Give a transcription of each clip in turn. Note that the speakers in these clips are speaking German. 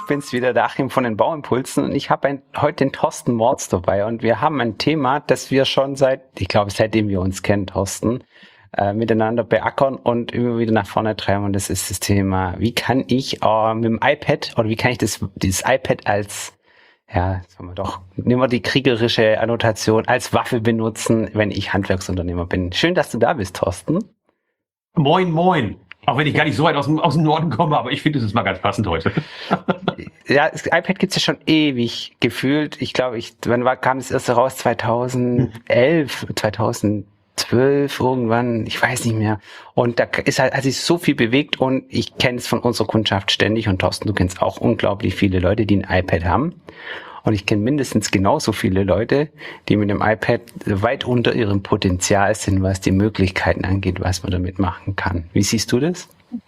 ich bin's wieder, der Achim von den Bauimpulsen und ich habe heute den Thorsten Mords dabei und wir haben ein Thema, das wir schon seitdem wir uns kennen, Thorsten, miteinander beackern und immer wieder nach vorne treiben und das ist das Thema, wie kann ich mit dem iPad oder wie kann ich dieses iPad als, ja, sagen wir doch, nehmen wir die kriegerische Annotation, als Waffe benutzen, wenn ich Handwerksunternehmer bin. Schön, dass du da bist, Thorsten. Moin, moin. Auch wenn ich gar nicht so weit aus dem Norden komme, aber ich finde, es ist mal ganz passend heute. Ja, das iPad gibt's ja schon ewig gefühlt. Ich glaube, kam das erste raus? 2011, 2012 irgendwann, ich weiß nicht mehr. Und da hat sich so viel bewegt und ich kenne es von unserer Kundschaft ständig und Thorsten, du kennst auch unglaublich viele Leute, die ein iPad haben. Und ich kenne mindestens genauso viele Leute, die mit dem iPad weit unter ihrem Potenzial sind, was die Möglichkeiten angeht, was man damit machen kann. Wie siehst du das?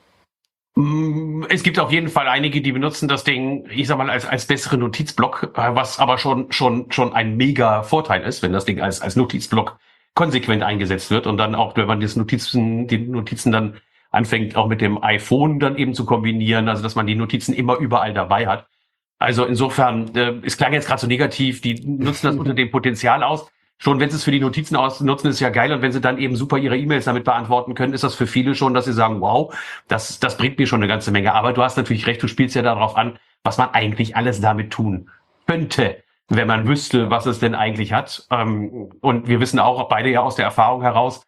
Es gibt auf jeden Fall einige, die benutzen das Ding, ich sag mal, als besseren Notizblock, was aber schon ein mega Vorteil ist, wenn das Ding als Notizblock konsequent eingesetzt wird und dann auch, wenn man die Notizen dann anfängt, auch mit dem iPhone dann eben zu kombinieren, also dass man die Notizen immer überall dabei hat. Also insofern, es klang jetzt gerade so negativ, die nutzen das unter dem Potenzial aus. Schon wenn sie es für die Notizen nutzen, ist ja geil. Und wenn sie dann eben super ihre E-Mails damit beantworten können, ist das für viele schon, dass sie sagen, wow, das bringt mir schon eine ganze Menge. Aber du hast natürlich recht, du spielst ja darauf an, was man eigentlich alles damit tun könnte, wenn man wüsste, was es denn eigentlich hat. Und wir wissen auch beide ja aus der Erfahrung heraus,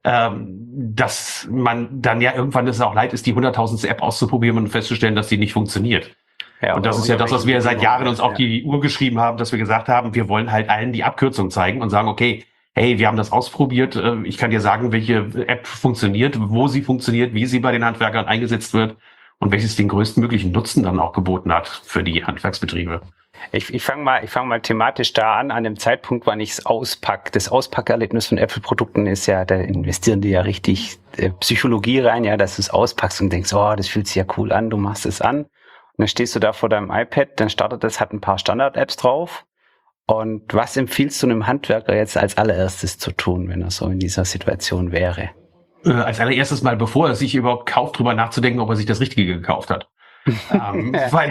dass man dann ja irgendwann es auch leid ist, die 100.000. App auszuprobieren und festzustellen, dass die nicht funktioniert. Ja, und das ist ja das, was wir seit Jahren uns auf die Uhr geschrieben haben, dass wir gesagt haben, wir wollen halt allen die Abkürzung zeigen und sagen, okay, hey, wir haben das ausprobiert, ich kann dir sagen, welche App funktioniert, wo sie funktioniert, wie sie bei den Handwerkern eingesetzt wird und welches den größtmöglichen Nutzen dann auch geboten hat für die Handwerksbetriebe. Ich fange mal thematisch da an dem Zeitpunkt, wann ich es auspacke. Das Auspackerlebnis von Apple-Produkten ist ja, da investieren die ja richtig Psychologie rein, ja, dass du es auspackst und denkst, oh, das fühlt sich ja cool an, du machst es an. Und dann stehst du da vor deinem iPad, dann startet das, hat ein paar Standard-Apps drauf. Und was empfiehlst du einem Handwerker jetzt als allererstes zu tun, wenn er so in dieser Situation wäre? Als allererstes mal, bevor er sich überhaupt kauft, drüber nachzudenken, ob er sich das Richtige gekauft hat. Weil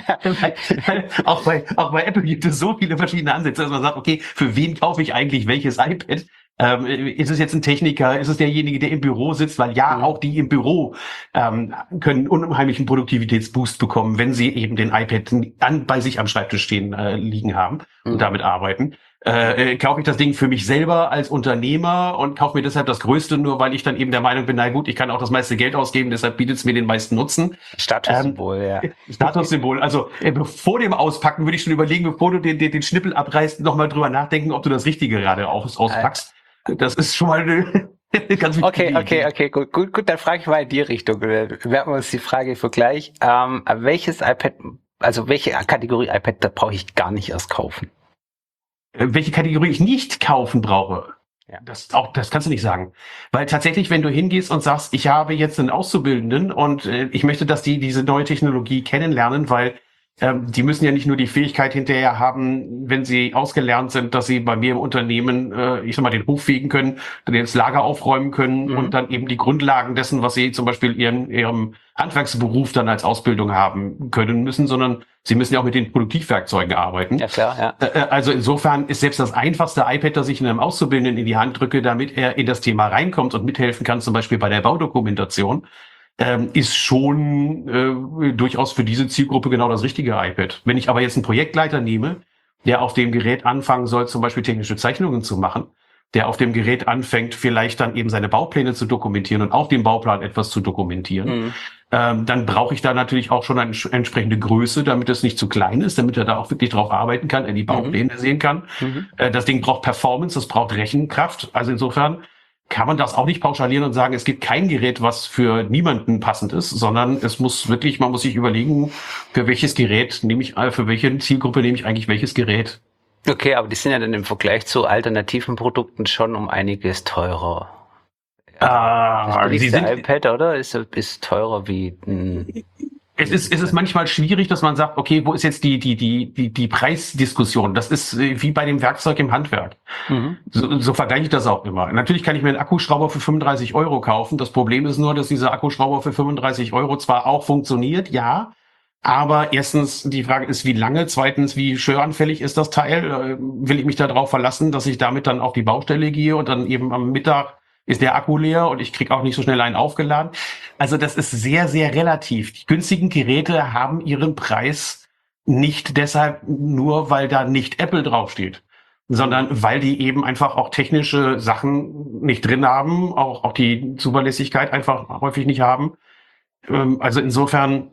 auch bei Apple gibt es so viele verschiedene Ansätze, dass man sagt, okay, für wen kaufe ich eigentlich welches iPad? Ist es jetzt ein Techniker? Ist es derjenige, der im Büro sitzt? Weil ja, auch die im Büro können unheimlichen Produktivitätsboost bekommen, wenn sie eben den iPad bei sich am Schreibtisch stehen liegen haben und damit arbeiten. Kaufe ich das Ding für mich selber als Unternehmer und kaufe mir deshalb das Größte, nur weil ich dann eben der Meinung bin, na gut, ich kann auch das meiste Geld ausgeben, deshalb bietet es mir den meisten Nutzen. Statussymbol, ja. Statussymbol. Also vor dem Auspacken würde ich schon überlegen, bevor du den Schnippel abreißt, nochmal drüber nachdenken, ob du das Richtige gerade auspackst. Das ist schon mal eine ganz wichtige Idee. Okay, gut, dann frage ich mal in die Richtung. Werden wir uns die Frage für gleich. Welches iPad, also welche Kategorie iPad, da brauche ich gar nicht erst kaufen? Welche Kategorie ich nicht kaufen brauche? Ja. Das kannst du nicht sagen. Weil tatsächlich, wenn du hingehst und sagst, ich habe jetzt einen Auszubildenden und ich möchte, dass die diese neue Technologie kennenlernen, weil die müssen ja nicht nur die Fähigkeit hinterher haben, wenn sie ausgelernt sind, dass sie bei mir im Unternehmen, den Hof fegen können, dann das Lager aufräumen können und dann eben die Grundlagen dessen, was sie zum Beispiel ihrem Handwerksberuf dann als Ausbildung haben können müssen, sondern sie müssen ja auch mit den Produktivwerkzeugen arbeiten. Ja, klar, ja. Also insofern ist selbst das einfachste iPad, das ich einem Auszubildenden in die Hand drücke, damit er in das Thema reinkommt und mithelfen kann, zum Beispiel bei der Baudokumentation, ist schon durchaus für diese Zielgruppe genau das richtige iPad. Wenn ich aber jetzt einen Projektleiter nehme, der auf dem Gerät anfangen soll, zum Beispiel technische Zeichnungen zu machen, der auf dem Gerät anfängt, vielleicht dann eben seine Baupläne zu dokumentieren und auf dem Bauplan etwas zu dokumentieren, dann brauche ich da natürlich auch schon eine entsprechende Größe, damit es nicht zu klein ist, damit er da auch wirklich drauf arbeiten kann, er die Baupläne sehen kann. Das Ding braucht Performance, es braucht Rechenkraft. Also insofern kann man das auch nicht pauschalieren und sagen, es gibt kein Gerät, was für niemanden passend ist, sondern man muss sich überlegen, für welches Gerät für welche Zielgruppe nehme ich eigentlich welches Gerät. Okay, aber die sind ja dann im Vergleich zu alternativen Produkten schon um einiges teurer. Das iPad, oder? Ist teurer wie Es ist manchmal schwierig, dass man sagt, okay, wo ist jetzt die Preisdiskussion? Das ist wie bei dem Werkzeug im Handwerk. So vergleiche ich das auch immer. Natürlich kann ich mir einen Akkuschrauber für 35 € kaufen. Das Problem ist nur, dass dieser Akkuschrauber für 35 € zwar auch funktioniert, ja, Aber erstens, die Frage ist, wie lange? Zweitens, wie störanfällig ist das Teil? Will ich mich darauf verlassen, dass ich damit dann auf die Baustelle gehe und dann eben am Mittag ist der Akku leer und ich kriege auch nicht so schnell einen aufgeladen? Also das ist sehr, sehr relativ. Die günstigen Geräte haben ihren Preis nicht deshalb nur, weil da nicht Apple draufsteht, sondern weil die eben einfach auch technische Sachen nicht drin haben, auch die Zuverlässigkeit einfach häufig nicht haben. Also insofern,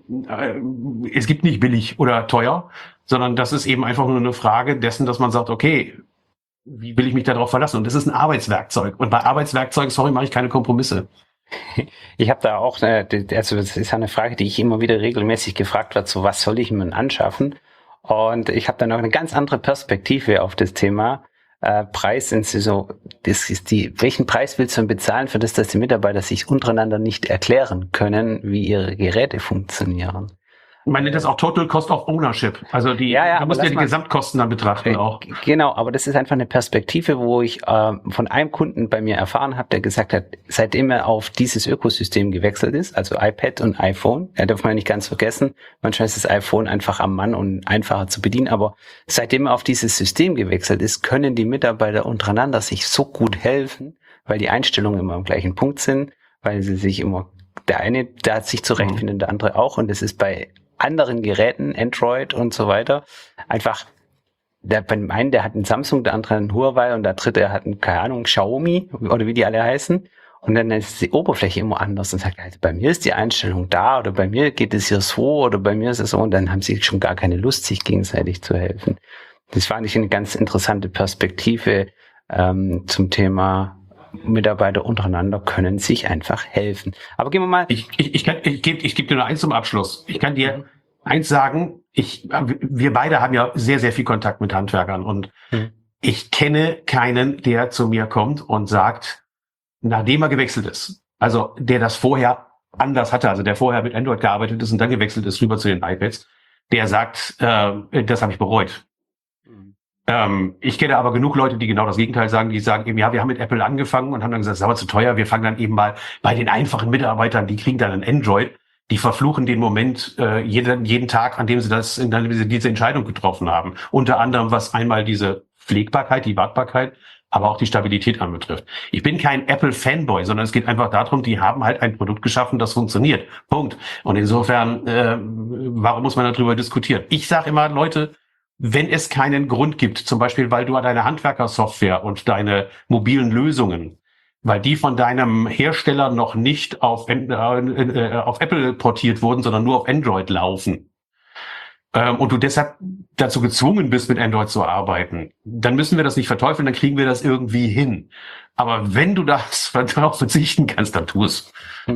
es gibt nicht billig oder teuer, sondern das ist eben einfach nur eine Frage dessen, dass man sagt, okay, wie will ich mich darauf verlassen? Und das ist ein Arbeitswerkzeug. Und bei Arbeitswerkzeugen, sorry, mache ich keine Kompromisse. Ich habe da auch, also das ist eine Frage, die ich immer wieder regelmäßig gefragt werde, so was soll ich mir anschaffen? Und ich habe da noch eine ganz andere Perspektive auf das Thema. Preis sind sie so, welchen Preis willst du denn bezahlen für das, dass die Mitarbeiter sich untereinander nicht erklären können, wie ihre Geräte funktionieren? Man nennt das auch Total Cost of Ownership. Also Ja, du musst ja die Gesamtkosten dann betrachten auch. Genau, aber das ist einfach eine Perspektive, wo ich von einem Kunden bei mir erfahren habe, der gesagt hat, seitdem er auf dieses Ökosystem gewechselt ist, also iPad und iPhone, darf man nicht ganz vergessen, manchmal ist das iPhone einfach am Mann und einfacher zu bedienen, aber seitdem er auf dieses System gewechselt ist, können die Mitarbeiter untereinander sich so gut helfen, weil die Einstellungen immer am gleichen Punkt sind, weil sie sich immer, der eine, der hat sich zurechtfindet, der andere auch, und das ist bei anderen Geräten, Android und so weiter, einfach, beim einen, der hat einen Samsung, der andere einen Huawei und der dritte hat einen, keine Ahnung, Xiaomi oder wie die alle heißen, und dann ist die Oberfläche immer anders und sagt, also bei mir ist die Einstellung da oder bei mir geht es hier so oder bei mir ist es so, und dann haben sie schon gar keine Lust, sich gegenseitig zu helfen. Das fand ich eine ganz interessante Perspektive zum Thema Mitarbeiter untereinander können sich einfach helfen. Aber gehen wir mal. Ich geb dir nur eins zum Abschluss. Ich kann dir eins sagen. Wir beide haben ja sehr, sehr viel Kontakt mit Handwerkern und ich kenne keinen, der zu mir kommt und sagt, nachdem er gewechselt ist, also der das vorher anders hatte, also der vorher mit Android gearbeitet ist und dann gewechselt ist rüber zu den iPads, der sagt, das habe ich bereut. Ich kenne aber genug Leute, die genau das Gegenteil sagen, die sagen eben, ja, wir haben mit Apple angefangen und haben dann gesagt, das ist aber zu teuer, wir fangen dann eben mal bei den einfachen Mitarbeitern, die kriegen dann ein Android, die verfluchen den Moment jeden Tag, an dem sie diese Entscheidung getroffen haben. Unter anderem, was einmal diese Pflegbarkeit, die Wartbarkeit, aber auch die Stabilität anbetrifft. Ich bin kein Apple-Fanboy, sondern es geht einfach darum, die haben halt ein Produkt geschaffen, das funktioniert. Punkt. Und insofern, warum muss man darüber diskutieren? Ich sage immer, Leute, wenn es keinen Grund gibt, zum Beispiel, weil du deine Handwerkersoftware und deine mobilen Lösungen, weil die von deinem Hersteller noch nicht auf Apple portiert wurden, sondern nur auf Android laufen, und du deshalb dazu gezwungen bist, mit Android zu arbeiten, dann müssen wir das nicht verteufeln, dann kriegen wir das irgendwie hin. Aber wenn du darauf verzichten kannst, dann tu es.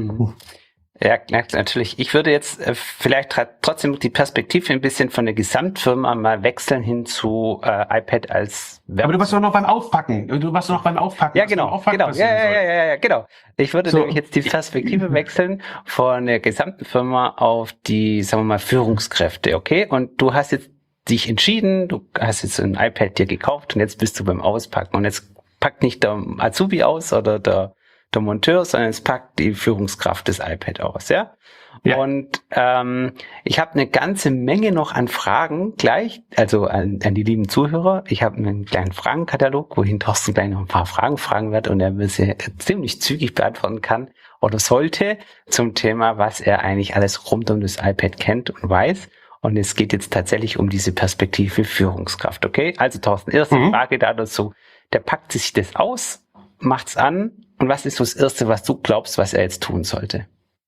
Ja, natürlich. Ich würde jetzt vielleicht trotzdem die Perspektive ein bisschen von der Gesamtfirma mal wechseln hin zu iPad als Web. Aber du warst doch noch beim Aufpacken. Ja, genau. Ja, genau. Ich würde nämlich jetzt die Perspektive wechseln von der gesamten Firma auf die, sagen wir mal, Führungskräfte, okay? Und du hast jetzt dich entschieden, du hast jetzt ein iPad dir gekauft und jetzt bist du beim Auspacken. Und jetzt packt nicht der Azubi aus oder der Monteur, sondern es packt die Führungskraft des iPad aus, ja? Ja. Und ich habe eine ganze Menge noch an Fragen gleich, also an die lieben Zuhörer. Ich habe einen kleinen Fragenkatalog, wohin Thorsten gleich noch ein paar Fragen fragen wird und er will sie ziemlich zügig beantworten kann oder sollte zum Thema, was er eigentlich alles rund um das iPad kennt und weiß. Und es geht jetzt tatsächlich um diese Perspektive Führungskraft, okay? Also Thorsten, erste Frage dazu. Der packt sich das aus, macht's an. Und was ist so das Erste, was du glaubst, was er jetzt tun sollte?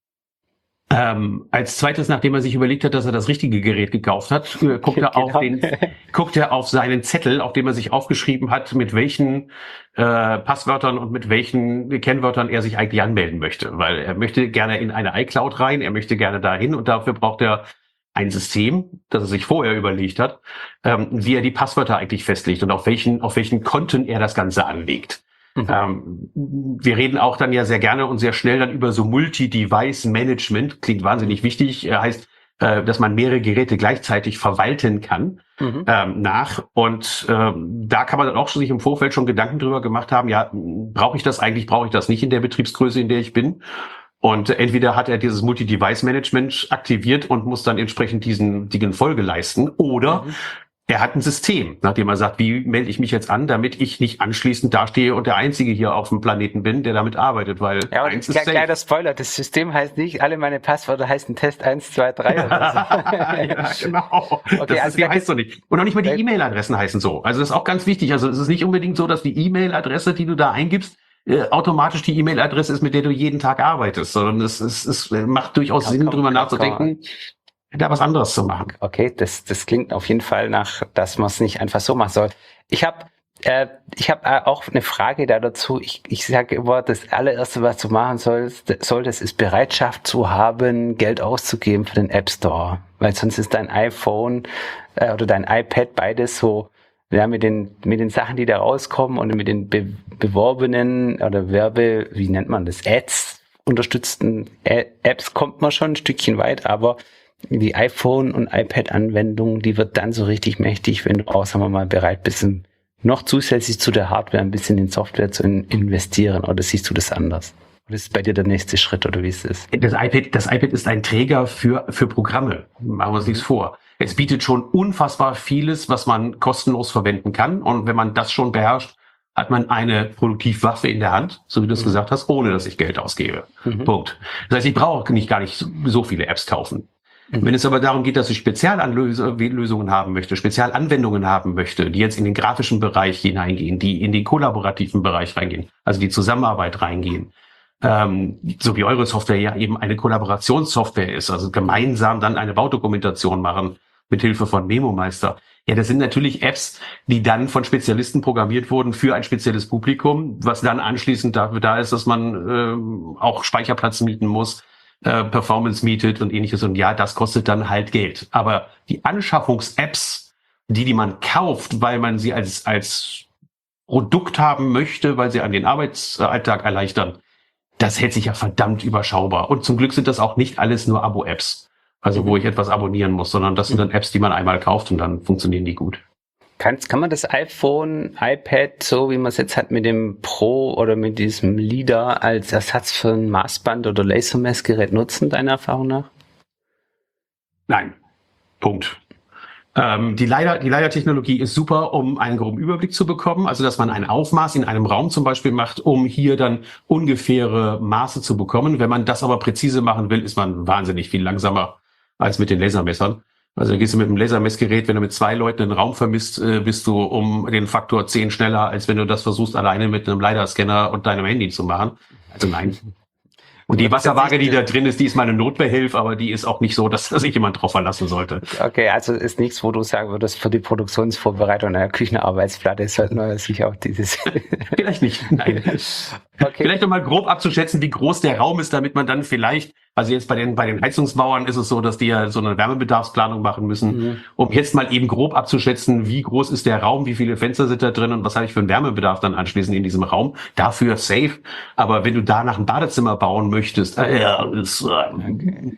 Als zweites, nachdem er sich überlegt hat, dass er das richtige Gerät gekauft hat, guckt er auf seinen Zettel, auf dem er sich aufgeschrieben hat, mit welchen Passwörtern und mit welchen Kennwörtern er sich eigentlich anmelden möchte. Weil er möchte gerne in eine iCloud rein, er möchte gerne dahin und dafür braucht er ein System, das er sich vorher überlegt hat, wie er die Passwörter eigentlich festlegt und auf welchen Konten er das Ganze anlegt. Wir reden auch dann ja sehr gerne und sehr schnell dann über so Multi-Device-Management. Klingt wahnsinnig wichtig. Heißt, dass man mehrere Geräte gleichzeitig verwalten kann Und da kann man dann auch schon sich im Vorfeld schon Gedanken drüber gemacht haben, ja, brauche ich das eigentlich, brauche ich das nicht in der Betriebsgröße, in der ich bin? Und entweder hat er dieses Multi-Device-Management aktiviert und muss dann entsprechend diesen Folge leisten, oder er hat ein System, nachdem er sagt, wie melde ich mich jetzt an, damit ich nicht anschließend dastehe und der Einzige hier auf dem Planeten bin, der damit arbeitet, weil ja, eins ist kleiner Spoiler, das System heißt nicht, alle meine Passwörter heißen Test 1, 2, 3 oder so. Ja, genau. Okay, das heißt so nicht. Und auch nicht mal die E-Mail-Adressen heißen so. Also das ist auch ganz wichtig. Also es ist nicht unbedingt so, dass die E-Mail-Adresse, die du da eingibst, automatisch die E-Mail-Adresse ist, mit der du jeden Tag arbeitest, sondern es macht durchaus Sinn, drüber nachzudenken, da was anderes zu machen. Okay, das klingt auf jeden Fall nach, dass man es nicht einfach so machen soll. Ich habe auch eine Frage da dazu. Ich sage immer, das allererste, was du machen solltest, ist Bereitschaft zu haben, Geld auszugeben für den App Store. Weil sonst ist dein iPhone oder dein iPad beides so, ja, mit den Sachen, die da rauskommen und mit den beworbenen oder wie nennt man das, Ads unterstützten Apps kommt man schon ein Stückchen weit, aber die iPhone- und iPad-Anwendung, die wird dann so richtig mächtig, wenn du auch, sagen wir mal, bereit bist, noch zusätzlich zu der Hardware ein bisschen in Software zu investieren. Oder siehst du das anders? Oder ist bei dir der nächste Schritt, oder wie ist es? Das iPad ist ein Träger für Programme. Machen wir uns nichts vor. Es bietet schon unfassbar vieles, was man kostenlos verwenden kann. Und wenn man das schon beherrscht, hat man eine Produktivwaffe in der Hand, so wie du es gesagt hast, ohne dass ich Geld ausgebe. Punkt. Das heißt, ich brauche gar nicht so viele Apps kaufen. Wenn es aber darum geht, dass ich Speziallösungen haben möchte, Spezialanwendungen haben möchte, die jetzt in den grafischen Bereich hineingehen, die in den kollaborativen Bereich reingehen, also die Zusammenarbeit reingehen, so wie eure Software ja eben eine Kollaborationssoftware ist, also gemeinsam dann eine Baudokumentation machen mit Hilfe von MemoMeister. Ja, das sind natürlich Apps, die dann von Spezialisten programmiert wurden für ein spezielles Publikum, was dann anschließend dafür da ist, dass man auch Speicherplatz mieten muss, Performance mietet und ähnliches. Und ja, das kostet dann halt Geld. Aber die Anschaffungs-Apps, die man kauft, weil man sie als Produkt haben möchte, weil sie an den Arbeitsalltag erleichtern, das hält sich ja verdammt überschaubar. Und zum Glück sind das auch nicht alles nur Abo-Apps, also wo ich etwas abonnieren muss, sondern das sind dann Apps, die man einmal kauft und dann funktionieren die gut. Kann man das iPhone, iPad, so wie man es jetzt hat mit dem Pro oder mit diesem LiDAR als Ersatz für ein Maßband oder Lasermessgerät nutzen, deiner Erfahrung nach? Nein. Punkt. Die LiDAR-Technologie ist super, um einen groben Überblick zu bekommen, also dass man ein Aufmaß in einem Raum zum Beispiel macht, um hier dann ungefähre Maße zu bekommen. Wenn man das aber präzise machen will, ist man wahnsinnig viel langsamer als mit den Lasermessern. Also gehst du mit einem Lasermessgerät, wenn du mit 2 Leuten einen Raum vermisst, bist du um den Faktor 10 schneller, als wenn du das versuchst, alleine mit einem LiDAR-Scanner und deinem Handy zu machen. Also nein. Und die Wasserwaage, die da drin ist, die ist mal eine Notbehelf, aber die ist auch nicht so, dass sich jemand drauf verlassen sollte. Okay, also ist nichts, wo du sagen würdest, für die Produktionsvorbereitung einer Küchenarbeitsplatte sollten wir sich auch dieses... Vielleicht nicht, nein. Okay. Vielleicht noch mal grob abzuschätzen, wie groß der Raum ist, damit man dann vielleicht, also jetzt bei den Heizungsbauern ist es so, dass die ja so eine Wärmebedarfsplanung machen müssen, um jetzt mal eben grob abzuschätzen, wie groß ist der Raum, wie viele Fenster sind da drin und was habe ich für einen Wärmebedarf dann anschließend in diesem Raum. Dafür safe. Aber wenn du danach ein Badezimmer bauen möchtest, okay.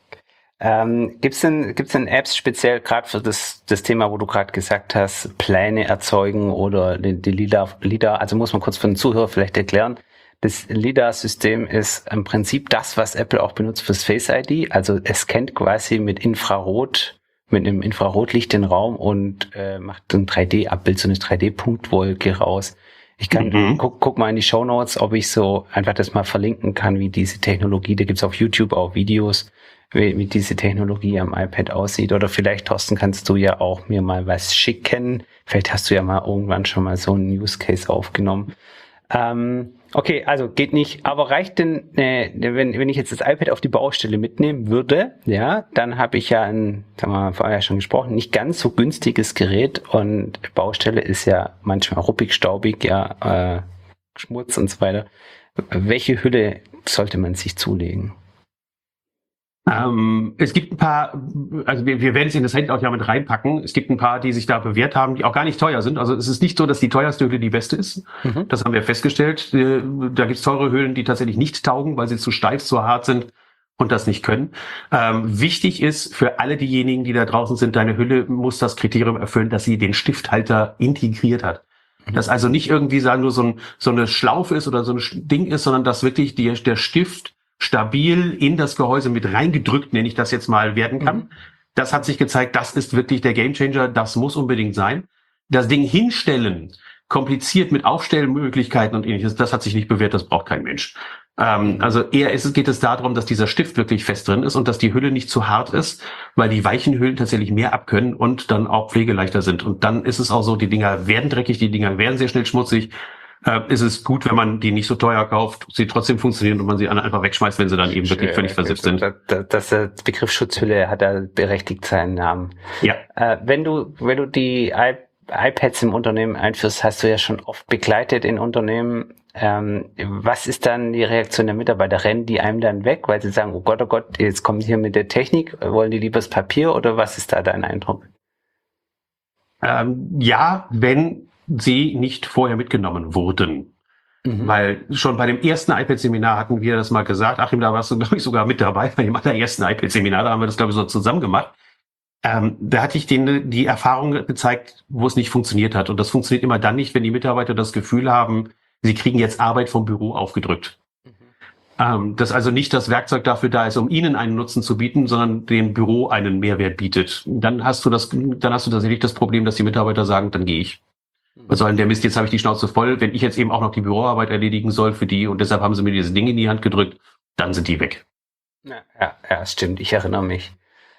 Gibt's denn Apps speziell gerade für das Thema, wo du gerade gesagt hast, Pläne erzeugen oder die LiDAR, also muss man kurz für den Zuhörer vielleicht erklären, das LiDAR-System ist im Prinzip das, was Apple auch benutzt fürs Face ID, also es scannt quasi mit einem Infrarotlicht den Raum und macht ein 3D-Abbild, so eine 3D-Punktwolke raus. Ich kann, guck mal in die Shownotes, ob ich so einfach das mal verlinken kann, wie diese Technologie, da gibt's auf YouTube auch Videos, wie diese Technologie am iPad aussieht. Oder vielleicht, Thorsten, kannst du ja auch mir mal was schicken. Vielleicht hast du ja mal irgendwann schon mal so einen Use Case aufgenommen. Okay, also geht nicht. Aber reicht denn, wenn ich jetzt das iPad auf die Baustelle mitnehmen würde, ja, dann habe ich ja haben wir vorher schon gesprochen, nicht ganz so günstiges Gerät. Und Baustelle ist ja manchmal ruppig, staubig, ja, Schmutz und so weiter. Welche Hülle sollte man sich zulegen? Es gibt ein paar, also wir werden es in das Handy auch ja mit reinpacken. Es gibt ein paar, die sich da bewährt haben, die auch gar nicht teuer sind. Also es ist nicht so, dass die teuerste Hülle die beste ist. Das haben wir festgestellt. Da gibt es teure Hüllen, die tatsächlich nicht taugen, weil sie zu steif, zu hart sind und das nicht können. Wichtig ist für alle diejenigen, die da draußen sind, deine Hülle muss das Kriterium erfüllen, dass sie den Stifthalter integriert hat. Dass also nicht irgendwie sagen nur so eine Schlaufe ist oder so ein Ding ist, sondern dass wirklich der Stift stabil in das Gehäuse mit reingedrückt, nenne ich das jetzt mal, werden kann. Das hat sich gezeigt, das ist wirklich der Gamechanger, das muss unbedingt sein. Das Ding hinstellen, kompliziert mit Aufstellmöglichkeiten und ähnliches, das hat sich nicht bewährt, das braucht kein Mensch. Also eher geht es darum, dass dieser Stift wirklich fest drin ist und dass die Hülle nicht zu hart ist, weil die weichen Hüllen tatsächlich mehr abkönnen und dann auch pflegeleichter sind. Und dann ist es auch so, die Dinger werden dreckig, die Dinger werden sehr schnell schmutzig. Ist es gut, wenn man die nicht so teuer kauft, sie trotzdem funktionieren und man sie einfach wegschmeißt, wenn sie dann eben wirklich völlig versifft sind. Der Begriff Schutzhülle hat da berechtigt seinen Namen. Ja. Wenn du die iPads im Unternehmen einführst, hast du ja schon oft begleitet in Unternehmen. Was ist dann die Reaktion der Mitarbeiter? Rennen die einem dann weg, weil sie sagen, oh Gott, jetzt kommen sie hier mit der Technik, wollen die lieber das Papier oder was ist da dein Eindruck? Ja, wenn sie nicht vorher mitgenommen wurden. Weil schon bei dem ersten iPad-Seminar hatten wir das mal gesagt. Achim, da warst du, glaube ich, sogar mit dabei bei dem allerersten iPad-Seminar. Da haben wir das, glaube ich, so zusammen gemacht. Da hatte ich denen die Erfahrung gezeigt, wo es nicht funktioniert hat. Und das funktioniert immer dann nicht, wenn die Mitarbeiter das Gefühl haben, sie kriegen jetzt Arbeit vom Büro aufgedrückt. Dass also nicht das Werkzeug dafür da ist, um ihnen einen Nutzen zu bieten, sondern dem Büro einen Mehrwert bietet. Dann hast du tatsächlich das Problem, dass die Mitarbeiter sagen, dann gehe ich. Was soll denn der Mist, jetzt habe ich die Schnauze voll, wenn ich jetzt eben auch noch die Büroarbeit erledigen soll für die und deshalb haben sie mir dieses Ding in die Hand gedrückt, dann sind die weg. Ja, stimmt, ich erinnere mich.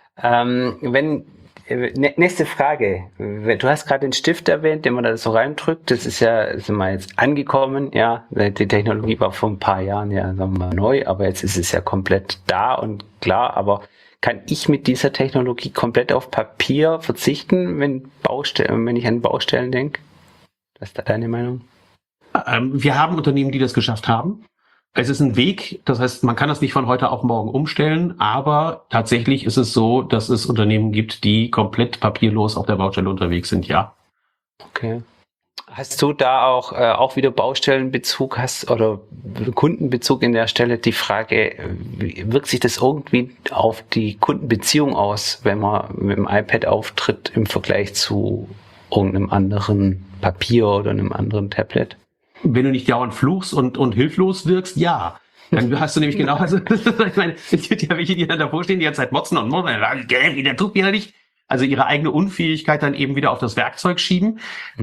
Nächste Frage. Du hast gerade den Stift erwähnt, den man da so reindrückt. Das ist ja, sind wir jetzt angekommen, ja. Die Technologie war vor ein paar Jahren ja, sagen wir mal, neu, aber jetzt ist es ja komplett da und klar. Aber kann ich mit dieser Technologie komplett auf Papier verzichten, wenn ich an Baustellen denke? Was ist da deine Meinung? Wir haben Unternehmen, die das geschafft haben. Es ist ein Weg, das heißt, man kann das nicht von heute auf morgen umstellen, aber tatsächlich ist es so, dass es Unternehmen gibt, die komplett papierlos auf der Baustelle unterwegs sind, ja. Okay. Hast du da auch wieder Baustellenbezug oder Kundenbezug in der Stelle? Die Frage, wirkt sich das irgendwie auf die Kundenbeziehung aus, wenn man mit dem iPad auftritt im Vergleich zu irgendeinem anderen Papier oder einem anderen Tablet? Wenn du nicht dauernd fluchst und hilflos wirkst, ja. Dann hast du nämlich genau, also, ich meine, es gibt ja welche, die dann davor stehen, die ganze Zeit motzen und der tut wieder nicht. Also ihre eigene Unfähigkeit dann eben wieder auf das Werkzeug schieben.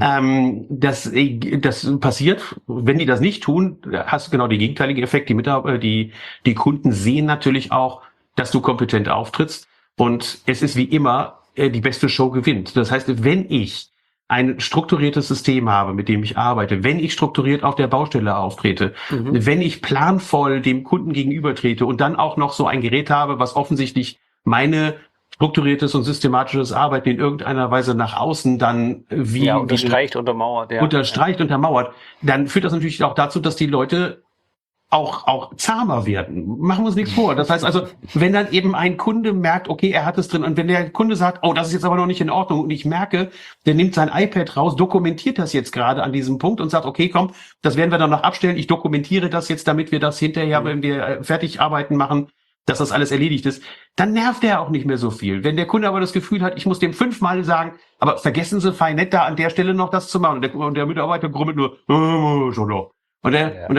Das passiert. Wenn die das nicht tun, hast du genau den gegenteiligen Effekt. Die Kunden sehen natürlich auch, dass du kompetent auftrittst. Und es ist wie immer, die beste Show gewinnt. Das heißt, wenn ich ein strukturiertes System habe, mit dem ich arbeite, wenn ich strukturiert auf der Baustelle auftrete, wenn ich planvoll dem Kunden gegenübertrete und dann auch noch so ein Gerät habe, was offensichtlich meine strukturiertes und systematisches Arbeiten in irgendeiner Weise nach außen dann untermauert, dann führt das natürlich auch dazu, dass die Leute auch zahmer werden. Machen wir uns nichts vor. Das heißt also, wenn dann eben ein Kunde merkt, okay, er hat es drin, und wenn der Kunde sagt, oh, das ist jetzt aber noch nicht in Ordnung, und ich merke, der nimmt sein iPad raus, dokumentiert das jetzt gerade an diesem Punkt und sagt, okay, komm, das werden wir dann noch abstellen, ich dokumentiere das jetzt, damit wir das hinterher, wenn wir Fertigarbeiten machen, dass das alles erledigt ist, dann nervt er auch nicht mehr so viel. Wenn der Kunde aber das Gefühl hat, ich muss dem 5-mal sagen, aber vergessen Sie fein nett da an der Stelle noch das zu machen, und der Mitarbeiter grummelt nur, schon noch. Und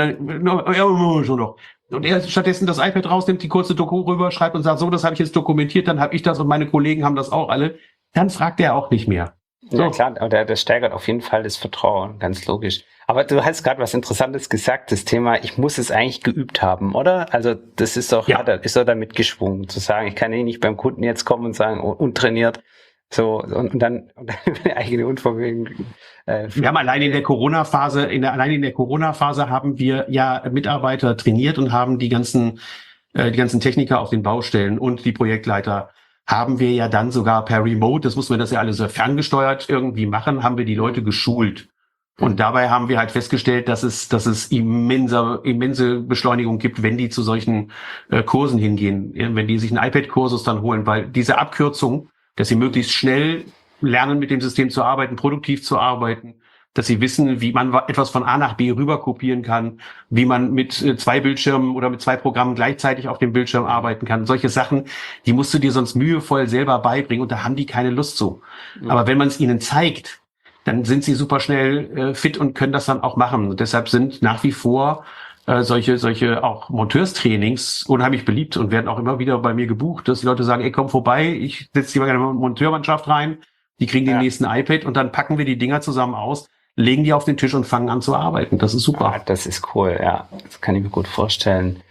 er stattdessen das iPad rausnimmt, die kurze Doku rüberschreibt und sagt, so, das habe ich jetzt dokumentiert, dann habe ich das und meine Kollegen haben das auch alle. Dann fragt er auch nicht mehr. So. Ja klar, aber das steigert auf jeden Fall das Vertrauen, ganz logisch. Aber du hast gerade was Interessantes gesagt, das Thema, ich muss es eigentlich geübt haben, oder? Also das ist doch, ist doch damit geschwungen, zu sagen, ich kann nicht beim Kunden jetzt kommen und sagen, untrainiert, so, und dann eigene Unvermögen. Wir haben allein in der Corona-Phase, haben wir ja Mitarbeiter trainiert und haben die ganzen Techniker auf den Baustellen und die Projektleiter haben wir ja dann sogar per Remote, das mussten wir das ja alles ferngesteuert irgendwie machen, haben wir die Leute geschult. Und dabei haben wir halt festgestellt, dass es immense Beschleunigung gibt, wenn die zu solchen Kursen hingehen, wenn die sich einen iPad-Kursus dann holen, weil diese Abkürzung, dass sie möglichst schnell lernen, mit dem System zu arbeiten, produktiv zu arbeiten, dass sie wissen, wie man etwas von A nach B rüber kopieren kann, wie man mit 2 Bildschirmen oder mit 2 Programmen gleichzeitig auf dem Bildschirm arbeiten kann. Solche Sachen, die musst du dir sonst mühevoll selber beibringen und da haben die keine Lust zu. Mhm. Aber wenn man es ihnen zeigt, dann sind sie super schnell fit und können das dann auch machen. Und deshalb sind nach wie vor solche auch Monteurstrainings unheimlich beliebt und werden auch immer wieder bei mir gebucht, dass die Leute sagen, ey, komm vorbei, ich setze die mal in eine Monteurmannschaft rein, die kriegen den nächsten iPad und dann packen wir die Dinger zusammen aus, legen die auf den Tisch und fangen an zu arbeiten. Das ist super. Ah, das ist cool, ja. Das kann ich mir gut vorstellen.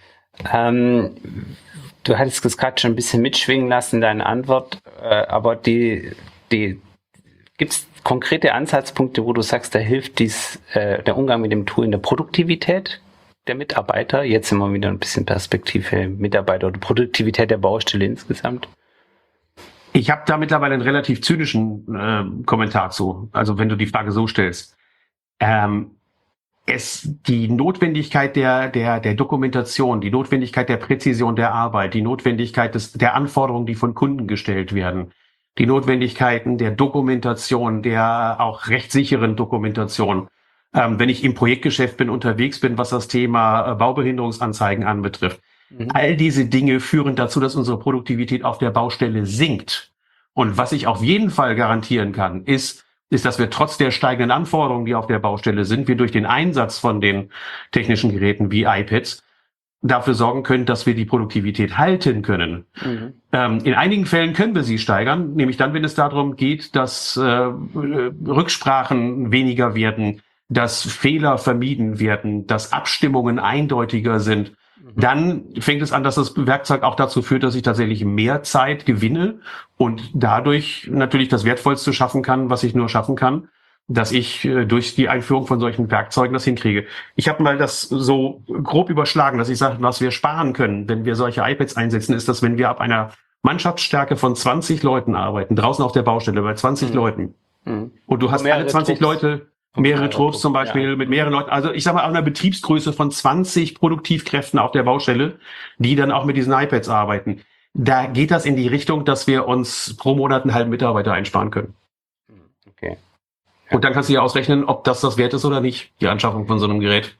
Du hattest es gerade schon ein bisschen mitschwingen lassen, deine Antwort, aber gibt es konkrete Ansatzpunkte, wo du sagst, da hilft der Umgang mit dem Tool in der Produktivität der Mitarbeiter? Jetzt sind wir wieder ein bisschen Perspektive Mitarbeiter oder Produktivität der Baustelle insgesamt. Ich habe da mittlerweile einen relativ zynischen Kommentar zu. Also wenn du die Frage so stellst. Die Notwendigkeit der Dokumentation, die Notwendigkeit der Präzision der Arbeit, die Notwendigkeit der Anforderungen, die von Kunden gestellt werden, die Notwendigkeiten der Dokumentation, der auch rechtssicheren Dokumentation, wenn ich im Projektgeschäft unterwegs bin, was das Thema Baubehinderungsanzeigen anbetrifft. All diese Dinge führen dazu, dass unsere Produktivität auf der Baustelle sinkt. Und was ich auf jeden Fall garantieren kann, ist, dass wir trotz der steigenden Anforderungen, die auf der Baustelle sind, wir durch den Einsatz von den technischen Geräten wie iPads dafür sorgen können, dass wir die Produktivität halten können. In einigen Fällen können wir sie steigern, nämlich dann, wenn es darum geht, dass Rücksprachen weniger werden, dass Fehler vermieden werden, dass Abstimmungen eindeutiger sind. Dann fängt es an, dass das Werkzeug auch dazu führt, dass ich tatsächlich mehr Zeit gewinne und dadurch natürlich das Wertvollste schaffen kann, was ich nur schaffen kann, dass ich durch die Einführung von solchen Werkzeugen das hinkriege. Ich habe mal das so grob überschlagen, dass ich sage, was wir sparen können, wenn wir solche iPads einsetzen, ist, dass wenn wir ab einer Mannschaftsstärke von 20 Leuten arbeiten, draußen auf der Baustelle bei 20 Leuten, und du hast alle 20 Leute, mehrere Trupps zum Beispiel, mit mehreren Leuten, also ich sag mal, auf einer Betriebsgröße von 20 Produktivkräften auf der Baustelle, die dann auch mit diesen iPads arbeiten. Da geht das in die Richtung, dass wir uns pro Monat einen halben Mitarbeiter einsparen können. Okay. Und dann kannst du ja ausrechnen, ob das wert ist oder nicht, die Anschaffung von so einem Gerät.